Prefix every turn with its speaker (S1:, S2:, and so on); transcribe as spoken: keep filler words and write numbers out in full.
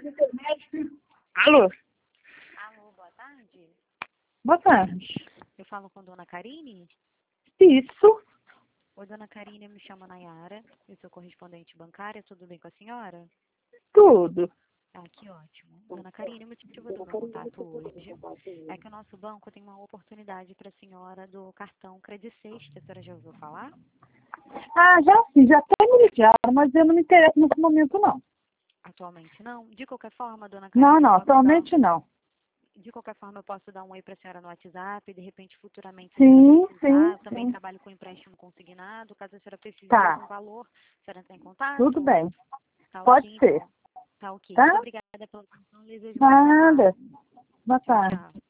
S1: Alô?
S2: Alô, boa tarde.
S1: Boa tarde.
S2: Eu falo com Dona Karine.
S1: Isso.
S2: Oi, Dona Karine, eu me chamo Nayara. Eu sou correspondente bancária. Tudo bem com a senhora?
S1: Tudo.
S2: Ah, que ótimo. Dona Karine, o motivo do meu contato hoje é que o nosso banco tem uma oportunidade para a senhora do cartão Credit Sexta. A senhora já ouviu falar?
S1: Ah, já sim, já até me ligaram, mas eu não me interesso nesse momento, não.
S2: Atualmente não? De qualquer forma, Dona
S1: Não,
S2: Karine, eu
S1: não,
S2: posso dar...
S1: atualmente não.
S2: De qualquer forma, eu posso dar um oi para a senhora no WhatsApp e, de repente, futuramente, se a senhora
S1: Sim,
S2: precisar.
S1: sim,
S2: Eu também
S1: sim.
S2: trabalho com empréstimo consignado. Caso a senhora precise de algum
S1: Tá,
S2: valor, a senhora está em
S1: tudo
S2: contato?
S1: bem.
S2: Tá
S1: Pode
S2: ok,
S1: ser,
S2: então. Tá ok.
S1: tá?
S2: Muito obrigada pela atenção. Desejo uma boa
S1: Nada.
S2: tarde.
S1: Boa
S2: Tchau,
S1: tarde.
S2: tchau.